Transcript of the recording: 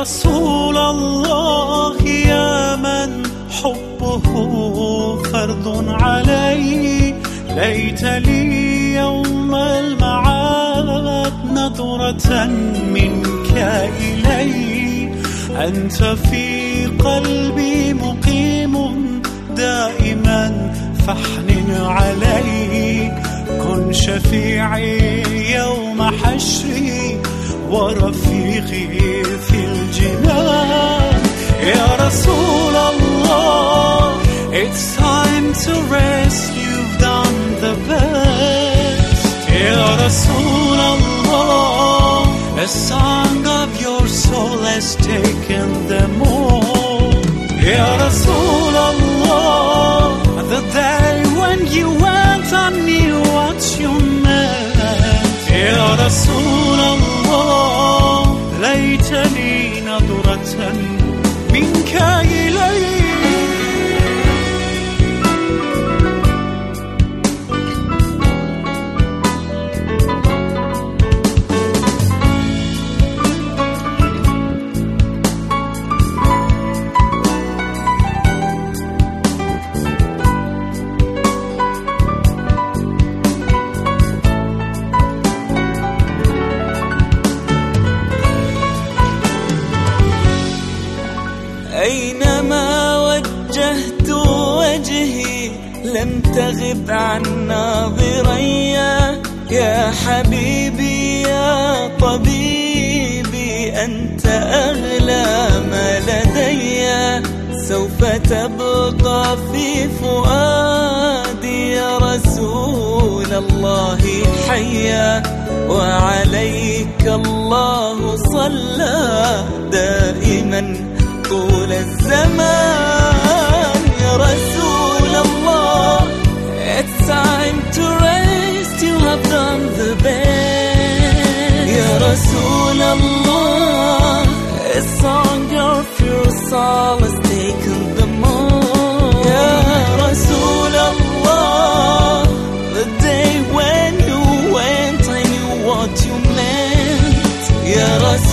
رسول الله يا من حبه فرض علي، ليت لي يوم المعاد نظرة منك إلي. أنت في قلبي مقيم دائما فاحنن علي، كن شفيعي يوم حشري ورفيقي في الجنان. يا رسول الله it's time to rest, you've done the best. يا رسول الله a song of your soul has taken them all. يا رسول الله the day when you went I knew what you meant. يا رسول الله ليتني نظرة منك إلي. أينما وجهت وجهي لم تغب عن ناظري، يا حبيبي يا طبيبي أنت أغلى ما لدي. سوف تبقى في فؤادي يا رسول الله حيا، وعليك الله صلى دائما طول الزمان. يا رسول الله it's time to rest, you have done the best. يا رسول الله a song of your soul has taken the most. يا رسول الله the day when you went I knew what you meant. يا رسول